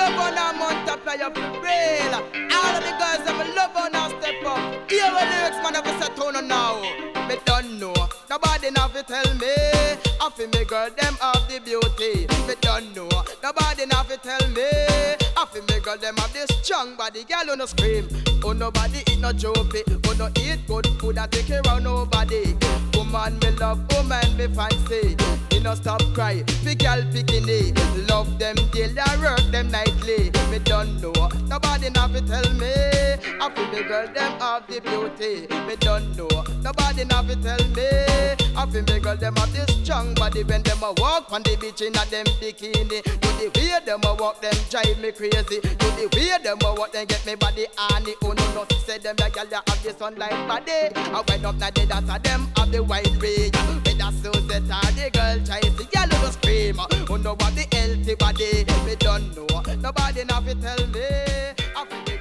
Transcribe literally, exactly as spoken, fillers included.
love on a multiply up the rail. All of the girls them love on a step up. Hear what lyrics man have set on now. Me don't know, nobody now fi tell me. I fi me girl them have the beauty. Me don't know, nobody now fi tell me. I fi me girl them have this strong body. Girl who no scream, oh nobody eat no joke. Oh no eat good food and take care of nobody. Woman me love, woman me fancy. Me no stop cry, fi girl bikini. Love them daily, I work them nightly. Me don't know, nobody now fi tell me. I fi me girl them have the beauty. Me don't know, nobody now fi tell me. I fi me girl them have this strong body. When them a walk on the beach in a them bikini. Do the way them a walk, them drive me crazy. Do the way them a walk, them get me body honey. Oh no no, she said them the girl that have the sunlight body. I went up na the data them have the white ray. With a Suzette or the girl try to girl who no scream. Oh no, what the healthy body. Me don't know, nobody now fi tell me. I fi